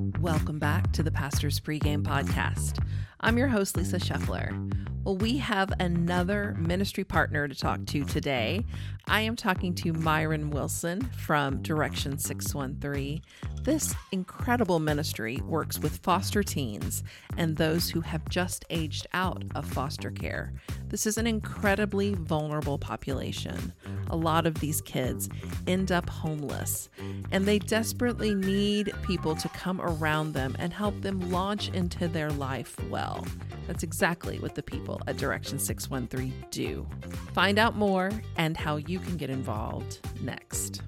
Welcome back to the Pastor's Pregame Podcast. I'm your host, Lisa Scheffler. Well, we have another ministry partner to talk to today. I am talking to Myron Wilson from Direction 613. This incredible ministry works with foster teens and those who have just aged out of foster care. This is an incredibly vulnerable population. A lot of these kids end up homeless, and they desperately need people to come around them and help them launch into their life well. That's exactly what the people at Direction 613 do. Find out more and how you can get involved next.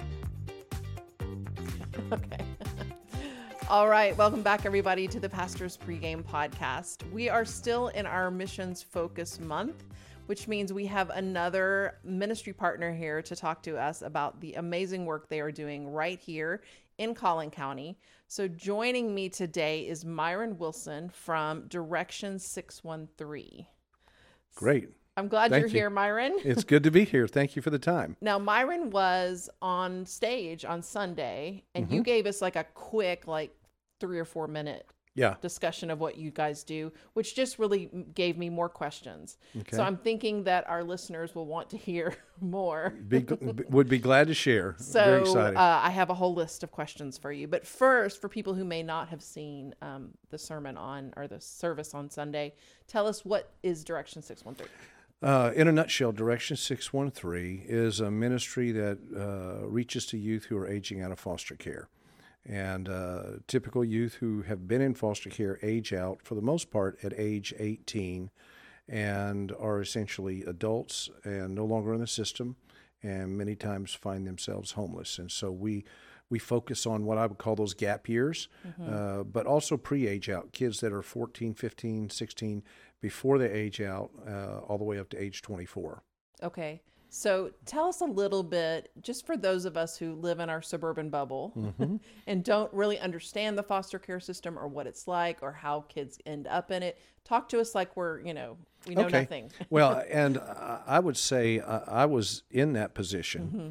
Okay. All right. Welcome back, everybody, to the Pastor's Pregame Podcast. We are still in our Missions Focus Month, which means we have another ministry partner here to talk to us about the amazing work they are doing right here in Collin County. So joining me today is Myron Wilson from Direction 613. Great. I'm glad you're here, Myron. It's good to be here. Thank you for the time. Now, Myron was on stage on Sunday, and you gave us like a quick, 3 or 4 minute discussion of what you guys do, which just really gave me more questions. Okay. So I'm thinking that our listeners will want to hear more. Would be glad to share. So very excited. I have a whole list of questions for you. But first, for people who may not have seen the sermon or the service on Sunday, tell us, what is Direction 613? In a nutshell, Direction 613 is a ministry that reaches to youth who are aging out of foster care. And typical youth who have been in foster care age out, for the most part, at age 18 and are essentially adults and no longer in the system, and many times find themselves homeless. And so we focus on what I would call those gap years, but also pre-age out, kids that are 14, 15, 16, before they age out, all the way up to age 24. Okay. So tell us a little bit, just for those of us who live in our suburban bubble and don't really understand the foster care system or what it's like or how kids end up in it. Talk to us like we know nothing. Well, and I would say I was in that position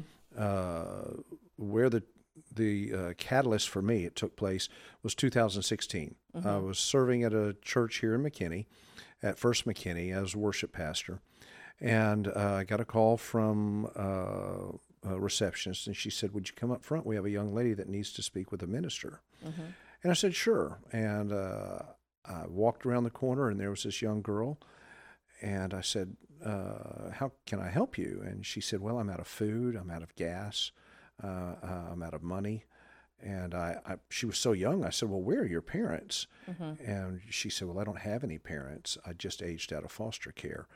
where the catalyst for me, it took place, was 2016. I was serving at a church here in McKinney, at First McKinney, as worship pastor. And I got a call from a receptionist, and she said, "Would you come up front? We have a young lady that needs to speak with a minister." And I said, "Sure." And I walked around the corner, and there was this young girl. And I said, "How can I help you?" And she said, "Well, I'm out of food, I'm out of gas, I'm out of money." And she was so young. I said, "Well, where are your parents?" And she said, "Well, I don't have any parents. I just aged out of foster care."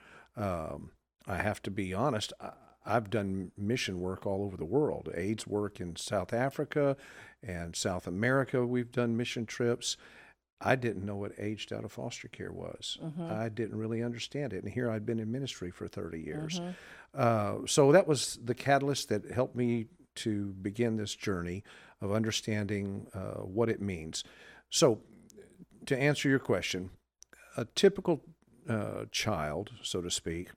I have to be honest, I've done mission work all over the world, AIDS work in South Africa and South America. We've done mission trips. I didn't know what aged out of foster care was. I didn't really understand it. And here I'd been in ministry for 30 years. So that was the catalyst that helped me to begin this journey of understanding what it means. So to answer your question, a typical child, so to speak,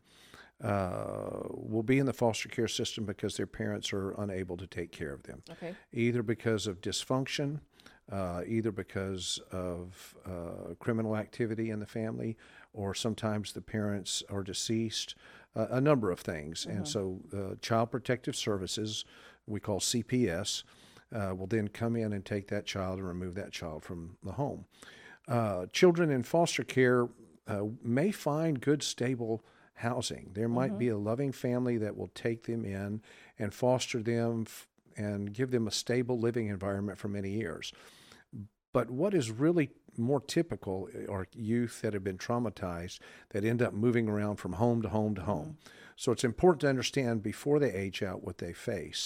will be in the foster care system because their parents are unable to take care of them. Okay. Either because of dysfunction, either because of criminal activity in the family, or sometimes the parents are deceased, a number of things. And so Child Protective Services, we call CPS, will then come in and take that child and remove that child from the home. Children in foster care may find good, stable housing. There might be a loving family that will take them in and foster them and give them a stable living environment for many years. But what is really more typical are youth that have been traumatized that end up moving around from home to home to home. So it's important to understand before they age out what they face.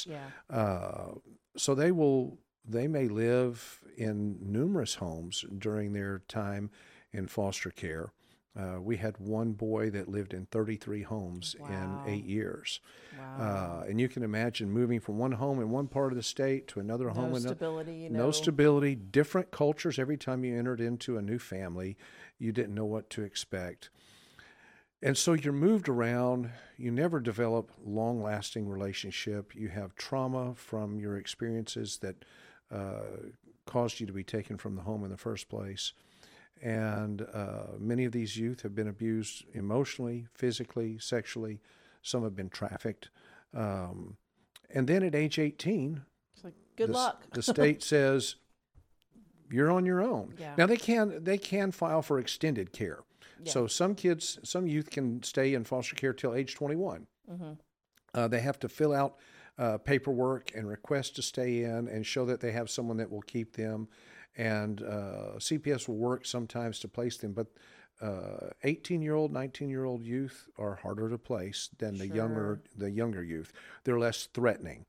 So they may live in numerous homes during their time in foster care. We had one boy that lived in 33 homes in 8 years. And you can imagine moving from one home in one part of the state to another home. No stability. No stability, different cultures. Every time you entered into a new family, you didn't know what to expect. And so you're moved around. You never develop long-lasting relationship. You have trauma from your experiences that caused you to be taken from the home in the first place. And many of these youth have been abused emotionally, physically, sexually. Some have been trafficked. And then at age 18, It's like, good luck. the state says, you're on your own. Yeah. Now they can file for extended care. Yeah. So some youth can stay in foster care till age 21. They have to fill out paperwork and request to stay in and show that they have someone that will keep them. And CPS will work sometimes to place them, but 18-year-old, 19-year-old youth are harder to place than the younger youth. They're less threatening.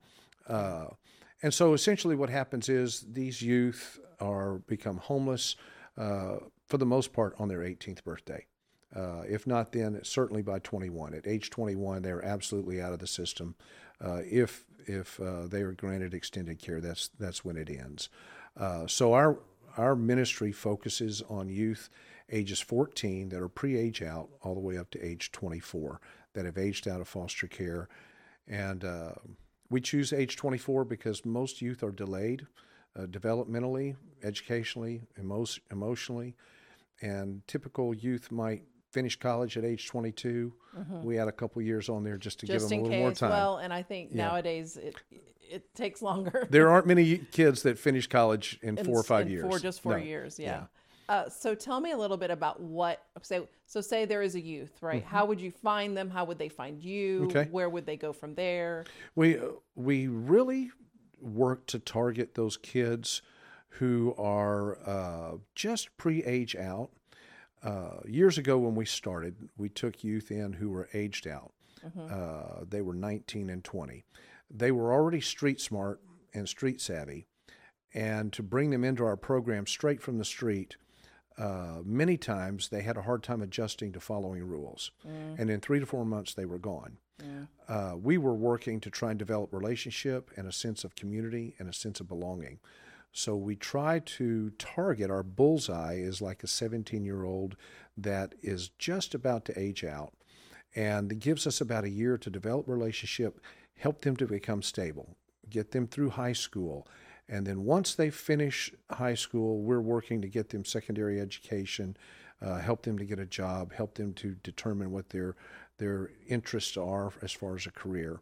And so essentially what happens is these youth become homeless for the most part on their 18th birthday. If not then, it's certainly by 21. At age 21, they're absolutely out of the system. If they are granted extended care, that's when it ends. So our ministry focuses on youth ages 14 that are pre-age out all the way up to age 24 that have aged out of foster care. And we choose age 24 because most youth are delayed developmentally, educationally, emotionally. And typical youth might finish college at age 22. We add a couple years on there just to give them a little more time. Well, and I think nowadays it takes longer. There aren't many kids that finish college in 4 or 5 years. Just 4 years, yeah. So tell me a little bit about so say there is a youth, right? How would you find them? How would they find you? Okay. Where would they go from there? We really work to target those kids who are just pre-age out. Years ago when we started, we took youth in who were aged out. They were 19 and 20. They were already street smart and street savvy. And to bring them into our program straight from the street, many times they had a hard time adjusting to following rules. And in 3 to 4 months, they were gone. We were working to try and develop relationship and a sense of community and a sense of belonging. So we try to target, our bullseye is like a 17-year-old that is just about to age out. And it gives us about a year to develop relationship, help them to become stable, get them through high school. And then once they finish high school, we're working to get them secondary education, help them to get a job, help them to determine what their interests are as far as a career.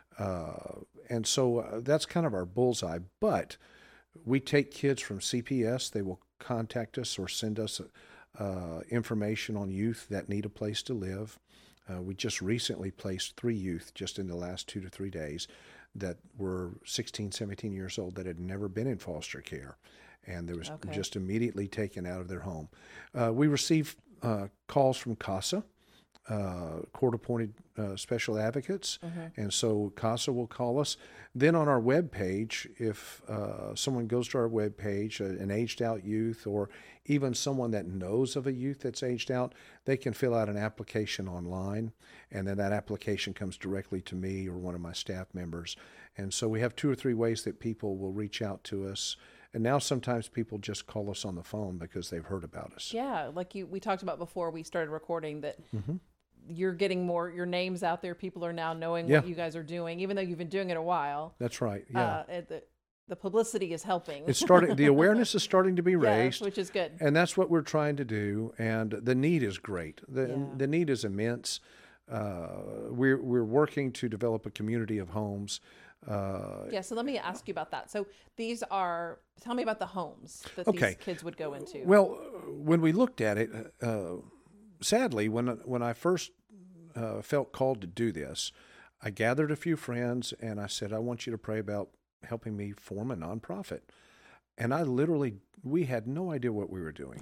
And so that's kind of our bullseye. But we take kids from CPS. They will contact us or send us information on youth that need a place to live. We just recently placed 3 youth just in the last 2 to 3 days that were 16, 17 years old that had never been in foster care. And they was just immediately taken out of their home. We receive calls from CASA, court-appointed special advocates, and so CASA will call us. Then on our webpage, if someone goes to our webpage, an aged-out youth, or even someone that knows of a youth that's aged out, they can fill out an application online, and then that application comes directly to me or one of my staff members. And so we have 2 or 3 ways that people will reach out to us. And now sometimes people just call us on the phone because they've heard about us. Yeah, like we talked about before we started recording that you're getting your names out there. People are now knowing what you guys are doing, even though you've been doing it a while. That's right. Yeah. The publicity is helping. It's starting. The awareness is starting to be raised, which is good. And that's what we're trying to do. And the need is great. The need is immense. We're working to develop a community of homes. So let me ask you about that. So tell me about the homes that these kids would go into. Well, when we looked at it, sadly, when I first felt called to do this, I gathered a few friends and I said, I want you to pray about helping me form a nonprofit. And we had no idea what we were doing.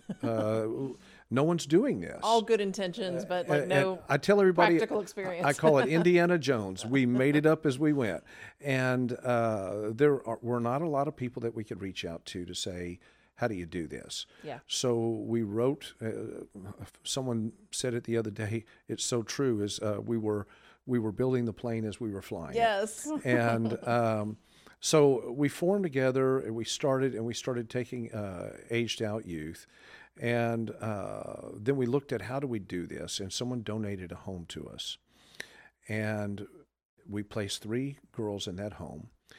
No one's doing this. All good intentions, but no I tell everybody, practical experience. I call it Indiana Jones. We made it up as we went. And there were not a lot of people that we could reach out to say, how do you do this? Yeah. So we wrote, someone said it the other day, it's so true, is we were building the plane as we were flying. Yes. And so we formed together, and we started taking aged out youth, and then we looked at how do we do this, and someone donated a home to us, and we placed 3 girls in that home,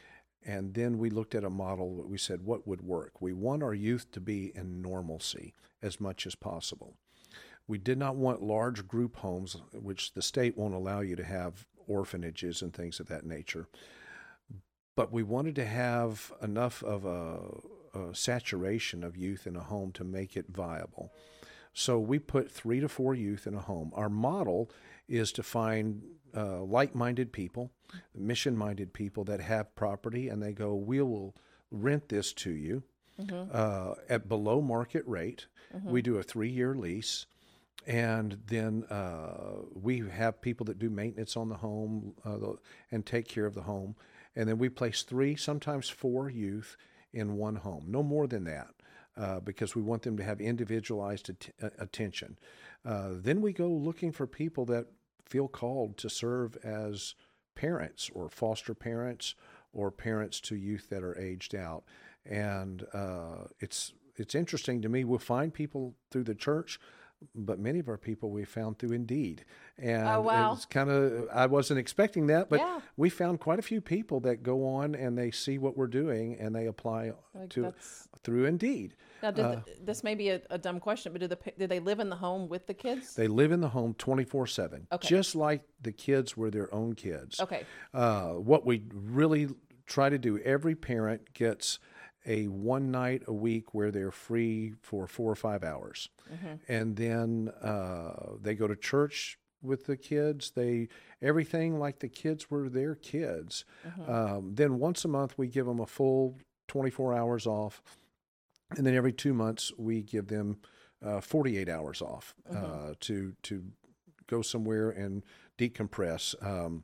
And then we looked at a model. We said, what would work? We want our youth to be in normalcy as much as possible. We did not want large group homes, which the state won't allow you to have orphanages and things of that nature. But we wanted to have enough of a saturation of youth in a home to make it viable. So we put 3 to 4 youth in a home. Our model is to find like-minded people, mission-minded people that have property, and they go, we will rent this to you at below market rate. We do a 3-year lease. And then we have people that do maintenance on the home and take care of the home. And then we place 3, sometimes 4 youth in one home, no more than that, because we want them to have individualized attention. Then we go looking for people that feel called to serve as parents or foster parents or parents to youth that are aged out. And it's interesting to me. We'll find people through the church, but many of our people we found through Indeed. And it's kind of, I wasn't expecting that, but we found quite a few people that go on and they see what we're doing and they apply through Indeed. Now, this may be a dumb question, but do they live in the home with the kids? They live in the home 24/7, just like the kids were their own kids. Okay. What we really try to do, every parent gets a 1 night a week where they're free for 4 or 5 hours. And then they go to church with the kids. Everything like the kids were their kids. Then once a month we give them a full 24 hours off. And then every 2 months we give them 48 hours off to go somewhere and decompress.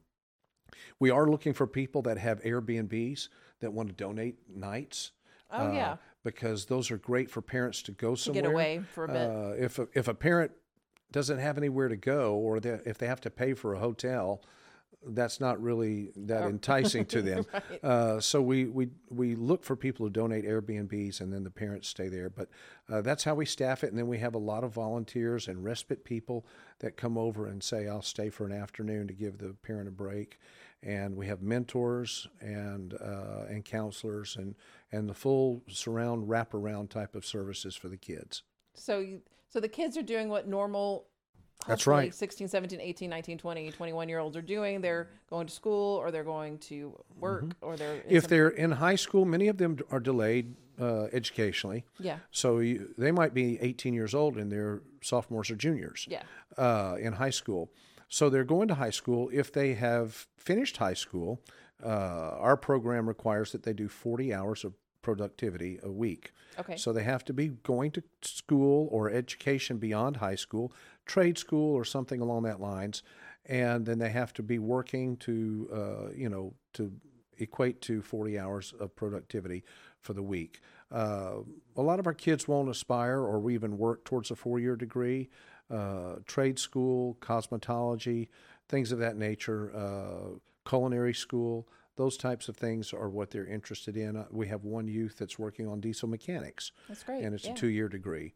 We are looking for people that have Airbnbs that want to donate nights. Because those are great for parents to go somewhere. To get away for a bit. If a parent doesn't have anywhere to go, or if they have to pay for a hotel, that's not really that enticing to them. Right. So we look for people who donate Airbnbs, and then the parents stay there. But that's how we staff it. And then we have a lot of volunteers and respite people that come over and say, I'll stay for an afternoon to give the parent a break. And we have mentors and counselors and the full surround, wraparound type of services for the kids. So the kids are doing what normal, that's right, 16, 17, 18, 19, 20, 21-year-olds are doing. They're going to school, or they're going to work, or they're in high school, many of them are delayed educationally. Yeah. So they might be 18 years old and they're sophomores or juniors in high school. So they're going to high school. If they have finished high school, our program requires that they do 40 hours of productivity a week. Okay. So they have to be going to school or education beyond high school, trade school or something along that lines, and then they have to be working to equate to 40 hours of productivity for the week. A lot of our kids won't aspire or even work towards a 4-year degree. Trade school, cosmetology, things of that nature, culinary school, those types of things are what they're interested in. We have one youth that's working on diesel mechanics. That's great. And it's a 2-year degree.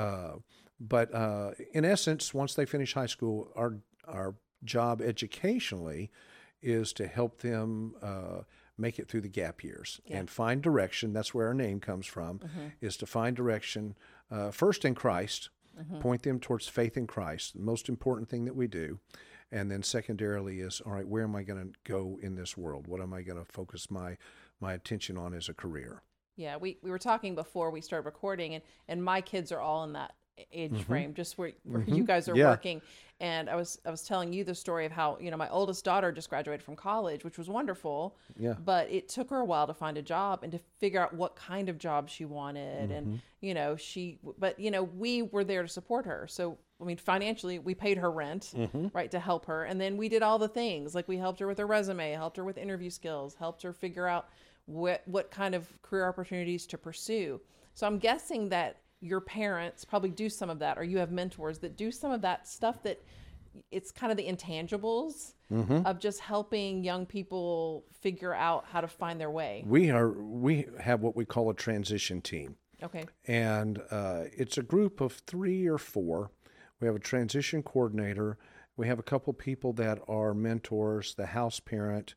But in essence, once they finish high school, our job educationally is to help them make it through the gap years and find direction. That's where our name comes from, is to find direction first in Christ, point them towards faith in Christ, the most important thing that we do. And then secondarily is, all right, where am I going to go in this world? What am I going to focus my attention on as a career? Yeah, we were talking before we started recording, and my kids are all in that age frame, just where you guys are working. And I was telling you the story of how, my oldest daughter just graduated from college, which was wonderful. Yeah. But it took her a while to find a job and to figure out what kind of job she wanted. And, we were there to support her. So, financially, we paid her rent, right, to help her. And then we did all the things. Like, we helped her with her resume, helped her with interview skills, helped her figure out what kind of career opportunities to pursue. So I'm guessing that your parents probably do some of that, or you have mentors that do some of that stuff, that it's kind of the intangibles of just helping young people figure out how to find their way. We have what we call a transition team. Okay. And it's a group of 3 or 4. We have a transition coordinator. We have a couple people that are mentors, the house parent,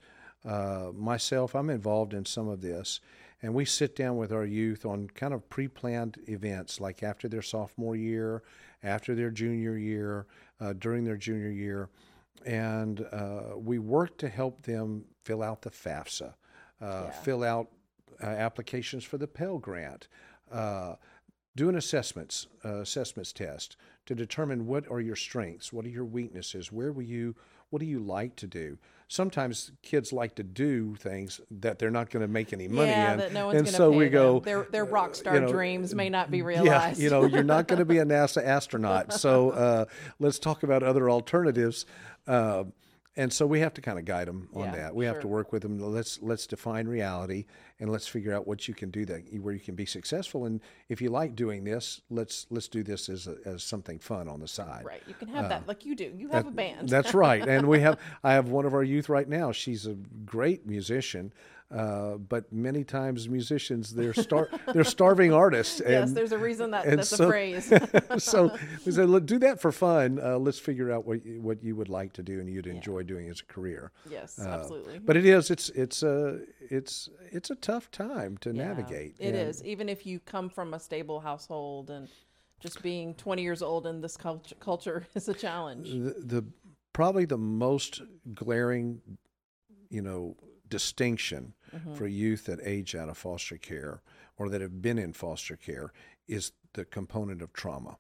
Myself, I'm involved in some of this, and we sit down with our youth on kind of pre-planned events, like after their sophomore year, after their junior year, during their junior year, and we work to help them fill out the FAFSA, fill out applications for the Pell Grant, do an assessments test to determine what are your strengths, what are your weaknesses, what do you like to do. Sometimes kids like to do things that they're not going to make any money in, that no one's and going to so pay we go. them. Their rock star dreams may not be realized. Yeah, you're not going to be a NASA astronaut. So let's talk about other alternatives. And so we have to kind of guide them on that. We have to work with them. Let's define reality, and let's figure out what you can do where you can be successful. And if you like doing this, let's do this as something fun on the side. Right. You can have that like you do. You have a band. That's right. And I have one of our youth right now. She's a great musician. But many times musicians, they're starving artists. And, yes, there's a reason that's a phrase. So we said, look, do that for fun. Let's figure out what you would like to do and you'd enjoy doing as a career. Yes, absolutely. But it's a tough time to navigate. It is, even if you come from a stable household, and just being 20 years old in this culture is a challenge. Probably the most glaring, distinction for youth that age out of foster care or that have been in foster care is the component of trauma.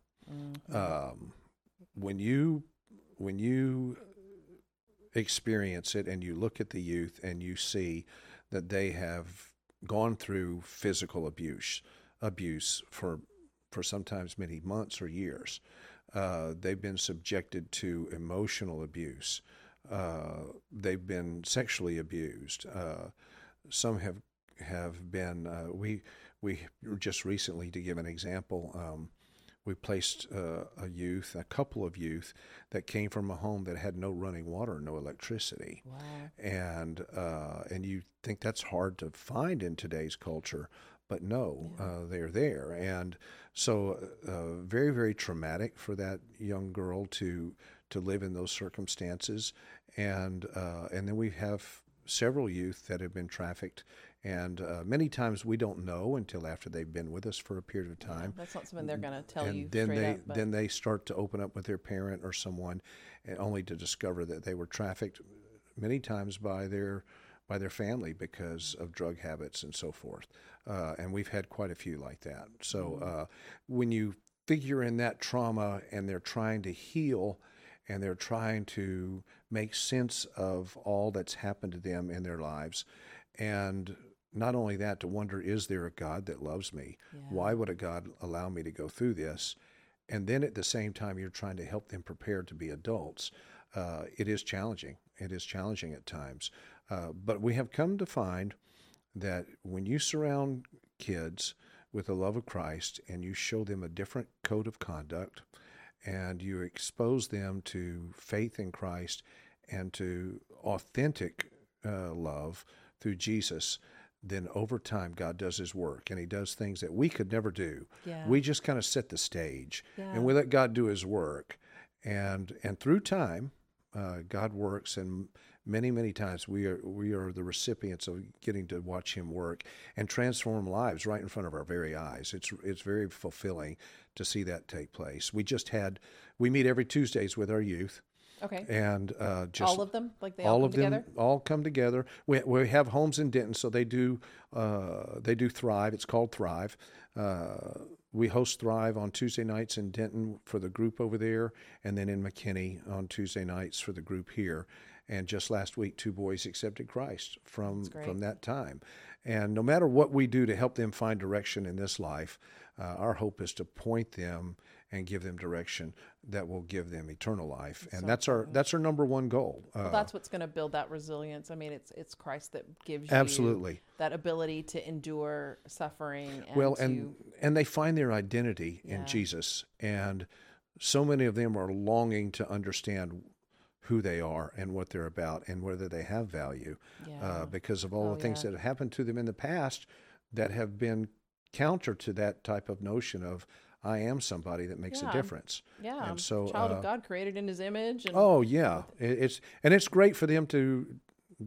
When you experience it and you look at the youth and you see that they have gone through physical abuse for sometimes many months or years, they've been subjected to emotional abuse. They've been sexually abused. Some have been. We just recently, to give an example, we placed a couple of youth that came from a home that had no running water, no electricity. Wow. And you think that's hard to find in today's culture, but no, they're there. And so very, very traumatic for that young girl to live in those circumstances. And then we have several youth that have been trafficked, and many times we don't know until after they've been with us for a period of time. That's not something they're going to tell you then straight up. Then they start to open up with their parent or someone, only to discover that they were trafficked many times by their family because of drug habits and so forth. And we've had quite a few like that. So when you figure in that trauma and they're trying to heal and they're trying to make sense of all that's happened to them in their lives, and not only that, to wonder, is there a God that loves me? Yeah. Why would a God allow me to go through this? And then at the same time, you're trying to help them prepare to be adults. It is challenging. It is challenging at times. But we have come to find that when you surround kids with the love of Christ and you show them a different code of conduct and you expose them to faith in Christ and to authentic love through Jesus, then over time God does his work, and he does things that we could never do. Yeah. We just kind of set the stage, and we let God do his work. And through time, God works, and many, many times we are the recipients of getting to watch him work and transform lives right in front of our very eyes. It's very fulfilling to see that take place. We meet every Tuesdays with our youth. Okay. And just all of them, like they all come together? Them all come together. We have homes in Denton, so they do Thrive. It's called Thrive. We host Thrive on Tuesday nights in Denton for the group over there, and then in McKinney on Tuesday nights for the group here. And just last week, 2 boys accepted Christ from that time. And no matter what we do to help them find direction in this life, our hope is to point them and give them direction that will give them eternal life. And that's our number one goal. Well, that's what's going to build that resilience. I mean, it's Christ that gives absolutely you that ability to endure suffering. And and they find their identity in Jesus. And so many of them are longing to understand who they are and what they're about and whether they have value because of all the things that have happened to them in the past that have been counter to that type of notion of I am somebody that makes a difference. Yeah, and so child of God, created in his image. And it's great for them to that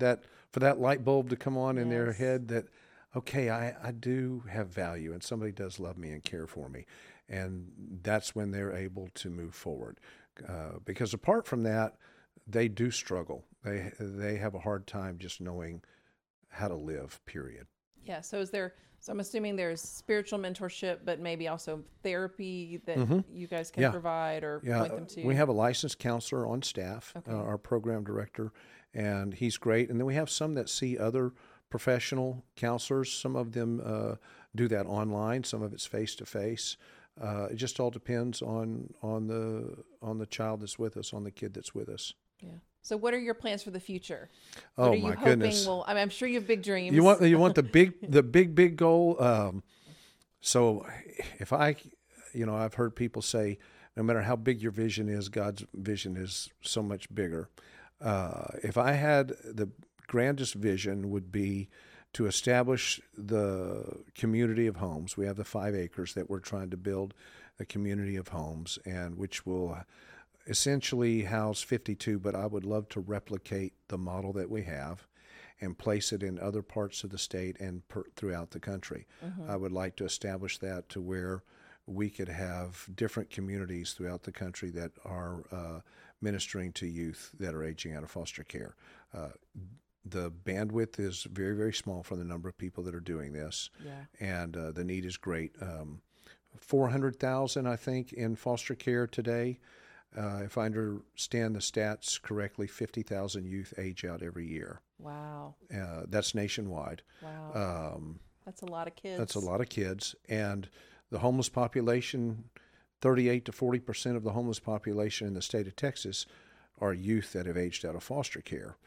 for that light bulb to come on in their Yes. head that, okay, I do have value and somebody does love me and care for me. And that's when they're able to move forward. Because apart from that, they do struggle. They have a hard time just knowing how to live, period. Yeah. So I'm assuming there's spiritual mentorship, but maybe also therapy that you guys can Yeah. provide or Yeah, point them to. we have a licensed counselor on staff, Okay. our program director, and he's great. And then we have some that see other professional counselors. Some of them do that online. Some of it's face to face. It just all depends on the child that's with us, on the kid that's with us. Yeah. So what are your plans for the future? Oh, What are you my hoping goodness. will, I'm sure you have big dreams. You want the big goal. So if I've heard people say, no matter how big your vision is, God's vision is so much bigger. If I had the grandest vision, would be to establish the community of homes. We have the 5 acres that we're trying to build a community of homes, and which will essentially house 52, but I would love to replicate the model that we have and place it in other parts of the state and throughout the country. I would like to establish that to where we could have different communities throughout the country that are ministering to youth that are aging out of foster care. The bandwidth is very, very small for the number of people that are doing this, and the need is great. 400,000, I think, in foster care today. If I understand the stats correctly, 50,000 youth age out every year. Wow. That's nationwide. Wow. That's a lot of kids. That's a lot of kids. And the homeless population, 38 to 40% of the homeless population in the state of Texas are youth that have aged out of foster care.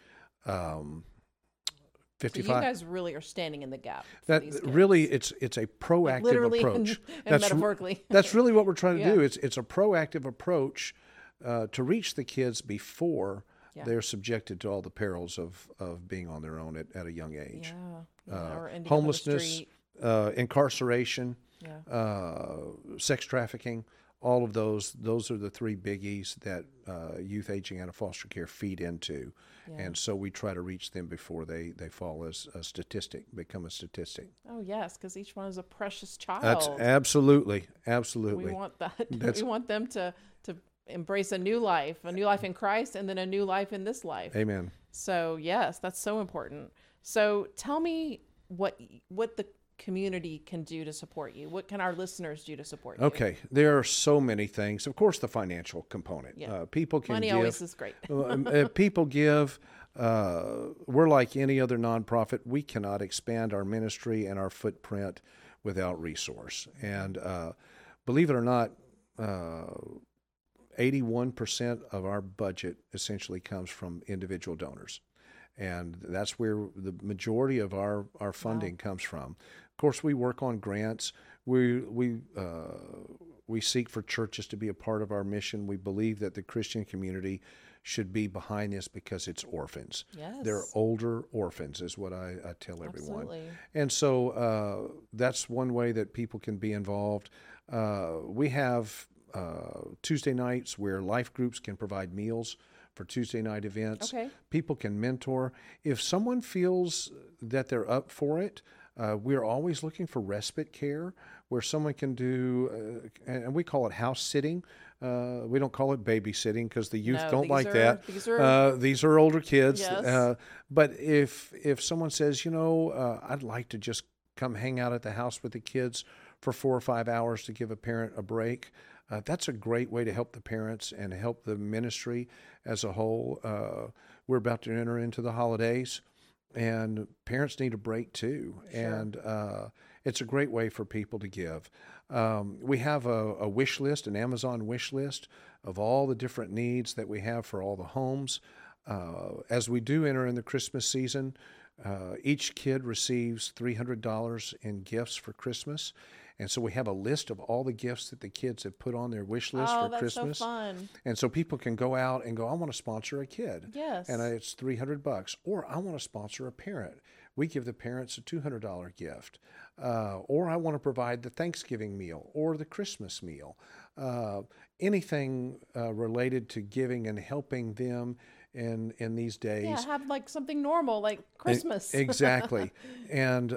55. So you guys really are standing in the gap. That these kids. really, it's a proactive Literally approach. and metaphorically. That's really what we're trying to Yeah. do. It's a proactive approach to reach the kids before they're subjected to all the perils of being on their own at a young age. Or ending up on the Homelessness, street. incarceration, sex trafficking. All of those are the 3 biggies that youth aging out of foster care feed into. And so we try to reach them before they fall as a statistic, become a statistic. Oh, yes, because each one is a precious child. That's absolutely. We want that. We want them to embrace a new life in Christ, and then a new life in this life. Amen. So, yes, that's so important. So tell me what the community can do to support you. What can our listeners do to support you? Okay, there are so many things. Of course, the financial component. Yeah. People can Money give. always is great. People give. We're like any other nonprofit. We cannot expand our ministry and our footprint without resource. And believe it or not, 81% of our budget essentially comes from individual donors. And that's where the majority of our funding comes from. Of course, we work on grants. We seek for churches to be a part of our mission. We believe that the Christian community should be behind this because it's orphans. Yes. They're older orphans is what I tell everyone. Absolutely. And so that's one way that people can be involved. We have Tuesday nights where life groups can provide meals for Tuesday night events. Okay. People can mentor. If someone feels that they're up for it, we're always looking for respite care where someone can do, and we call it house sitting. We don't call it babysitting because the youth don't like that. These are older kids. Yes. But if someone says, I'd like to just come hang out at the house with the kids for 4 or 5 hours to give a parent a break, that's a great way to help the parents and help the ministry as a whole. We're about to enter into the holidays, and parents need a break too. Sure. And it's a great way for people to give. We have a wish list, an Amazon wish list of all the different needs that we have for all the homes. As we do enter in the Christmas season, each kid receives $300 in gifts for Christmas. And so we have a list of all the gifts that the kids have put on their wish list for Christmas. Oh, that's so fun. And so people can go out and go, I want to sponsor a kid. Yes. And it's $300. Or I want to sponsor a parent. We give the parents a $200 gift. Or I want to provide the Thanksgiving meal or the Christmas meal. Anything related to giving and helping them in these days. Yeah, have like something normal, like Christmas. Exactly. And,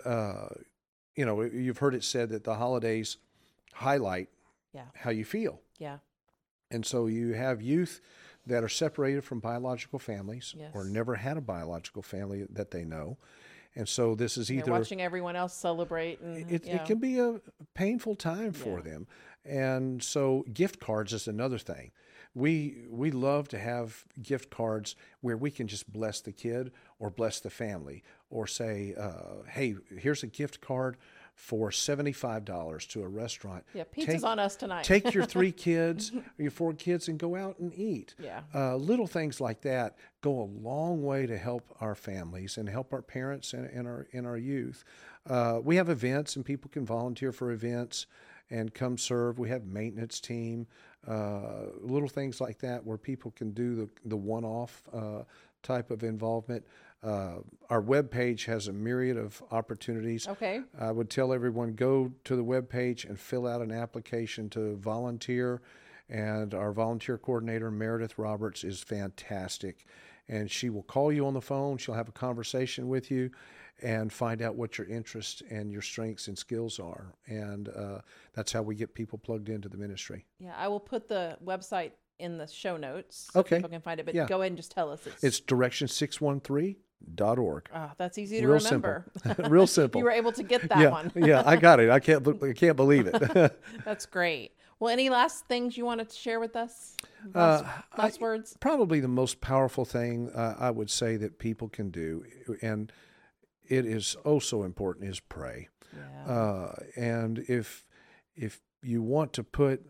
you've heard it said that the holidays highlight how you feel. Yeah. And so you have youth that are separated from biological families or never had a biological family that they know. And so this is either watching everyone else celebrate. And, it can be a painful time for them. And so gift cards is another thing. We love to have gift cards where we can just bless the kid or bless the family or say, hey, here's a gift card for $75 to a restaurant. Yeah, pizza's on us tonight. Take your 3 kids, or your 4 kids, and go out and eat. Yeah. Little things like that go a long way to help our families and help our parents and our youth. We have events, and people can volunteer for events and come serve. We have maintenance team, little things like that where people can do the one-off type of involvement. Our webpage has a myriad of opportunities. Okay. I would tell everyone, go to the webpage and fill out an application to volunteer. And our volunteer coordinator, Meredith Roberts, is fantastic. And she will call you on the phone. She'll have a conversation with you and find out what your interests and your strengths and skills are. And that's how we get people plugged into the ministry. Yeah, I will put the website in the show notes so people can find it. But go ahead and just tell us. It's direction613.org. Oh, that's easy to Real remember. Simple. Real simple. You were able to get that one. Yeah, I got it. I can't believe it. That's great. Well, any last things you wanted to share with us? Last words? Probably the most powerful thing I would say that people can do, and it is so important, is pray. Yeah. And if you want to put,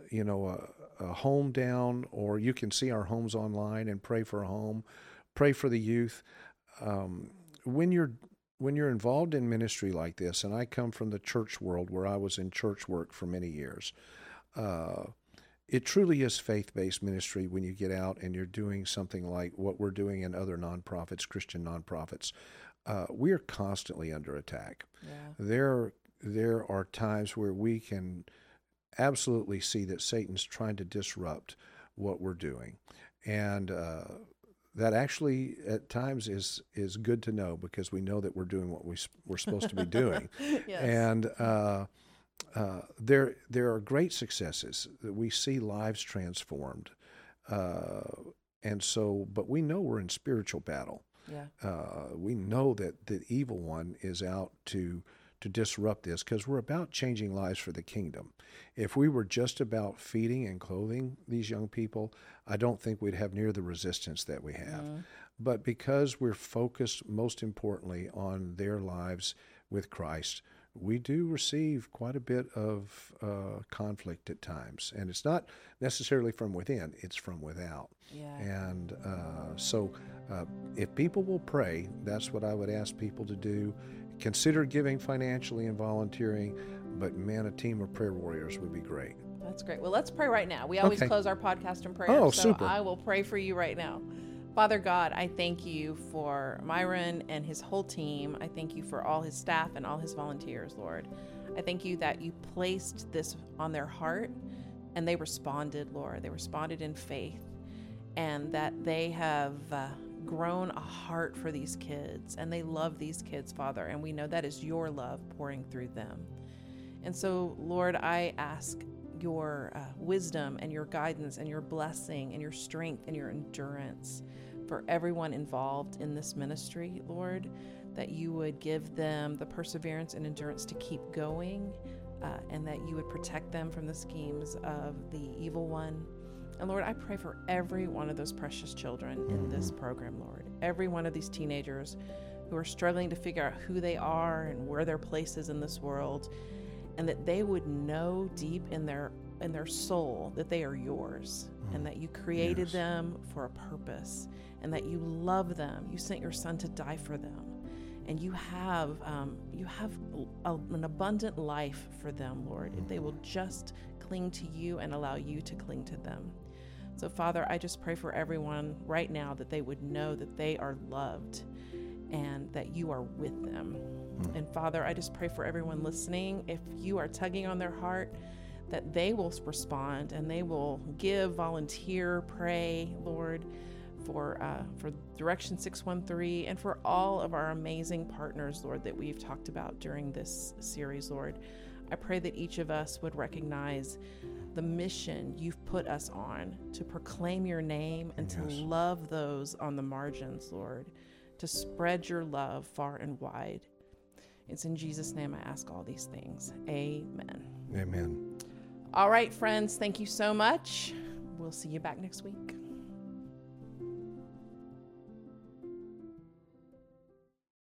a home down, or you can see our homes online and pray for a home, pray for the youth. When you're involved in ministry like this, and I come from the church world where I was in church work for many years, it truly is faith-based ministry when you get out and you're doing something like what we're doing in other nonprofits, Christian nonprofits. We are constantly under attack. Yeah. There are times where we can absolutely see that Satan's trying to disrupt what we're doing. And that actually at times is good to know, because we know that we're doing what we're supposed to be doing. Yes. And there are great successes that we see, lives transformed. But we know we're in spiritual battle. Yeah. We know that the evil one is out to disrupt this, because we're about changing lives for the kingdom. If we were just about feeding and clothing these young people, I don't think we'd have near the resistance that we have. But because we're focused most importantly on their lives with Christ, we do receive quite a bit of conflict at times. And it's not necessarily from within, it's from without. Yeah. And so if people will pray, that's what I would ask people to do. Consider giving financially and volunteering, but man, a team of prayer warriors would be great. That's great. Well, let's pray right now. We always close our podcast in prayer. Oh, so super. I will pray for you right now. Father God, I thank you for Myron and his whole team. I thank you for all his staff and all his volunteers, Lord. I thank you that you placed this on their heart and they responded, Lord. They responded in faith, and that they have grown a heart for these kids, and they love these kids, Father, and we know that is your love pouring through them. And so, Lord, I ask your wisdom and your guidance and your blessing and your strength and your endurance for everyone involved in this ministry, Lord, that you would give them the perseverance and endurance to keep going, and that you would protect them from the schemes of the evil one. And Lord, I pray for every one of those precious children in this program, Lord. Every one of these teenagers who are struggling to figure out who they are and where their place is in this world, and that they would know deep in their soul that they are yours, and that you created them for a purpose, and that you love them. You sent your Son to die for them, and you have an abundant life for them, Lord, if they will just cling to you and allow you to cling to them. So, Father, I just pray for everyone right now that they would know that they are loved and that you are with them. And Father, I just pray for everyone listening, if you are tugging on their heart, that they will respond and they will give, volunteer, pray, Lord, for Direction 613, and for all of our amazing partners, Lord, that we've talked about during this series, Lord. I pray that each of us would recognize the mission you've put us on to proclaim your name and to love those on the margins, Lord, to spread your love far and wide. It's in Jesus' name I ask all these things. Amen. Amen. All right, friends, thank you so much. We'll see you back next week.